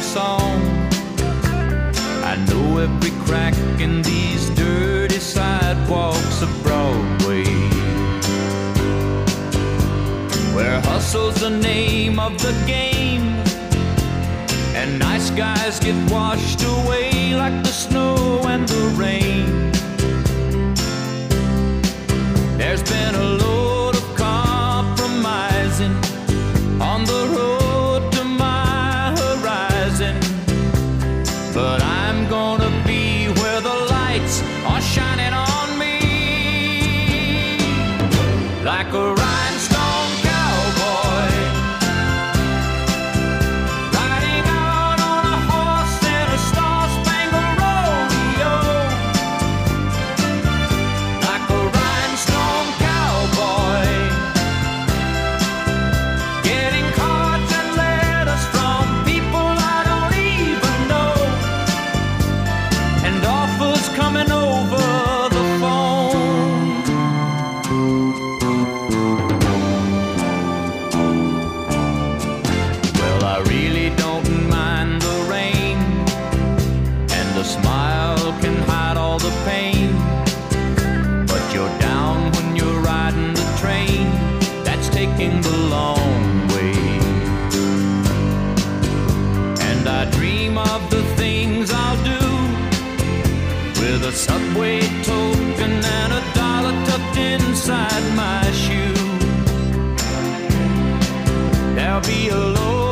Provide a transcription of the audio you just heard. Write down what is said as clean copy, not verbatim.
song. I know every crack in these dirty sidewalks of Broadway, where hustle's the name of the game, and nice guys get washed away like the snow and the rain. There's been a load of compromising on the road to my horizon, but I'm gonna be where the lights are shining on me, like a rhinestone cowboy, riding out on a horse in a star-spangled rodeo, like a rhinestone cowboy, getting cards and letters from people I don't even know, and offers coming over the phone. Well, I really don't mind the rain, and the smile can hide all the pain, but you're down when you're riding the train that's taking the long way. And I dream of the things I'll do with a subway token and a dollar tucked inside my shoe. There'll be a load